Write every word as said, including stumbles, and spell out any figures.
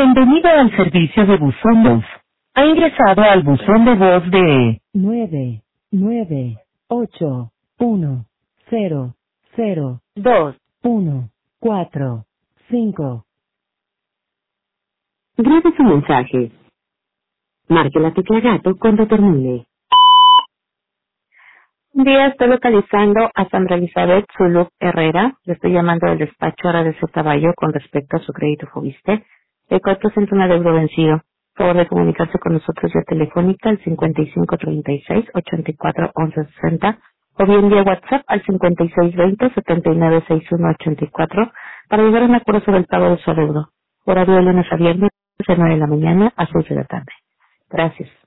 Bienvenido al servicio de buzón voz. Ha ingresado al buzón de voz de nueve nueve ocho uno cero cero dos uno cuatro cinco. Grabe su mensaje. Marque la tecla gato cuando termine. Un día estoy localizando a Sandra Elizabeth Zuluk Herrera. Le estoy llamando del despacho ahora de su caballo con respecto a su crédito Fobiste, el cual presenta un adeudo vencido. Por favor de comunicarse con nosotros vía telefónica al cincuenta y cinco treinta y seis ochenta y cuatro once sesenta o bien vía WhatsApp al cincuenta y seis veinte setenta y nueve sesenta y uno ochenta y cuatro para llegar a un acuerdo sobre el pago de su adeudo. Horario de lunes a viernes de nueve de la mañana a seis de la tarde. Gracias.